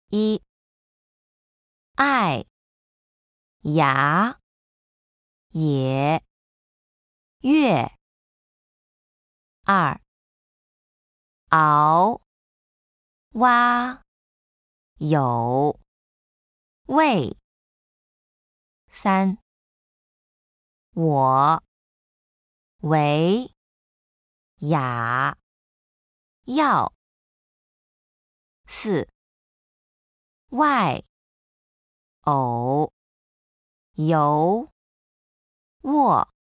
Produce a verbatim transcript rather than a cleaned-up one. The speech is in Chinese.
一、爱、牙、也、月。二、熬、挖、有、味。三、我、为、雅、要。四、外、偶、游、卧。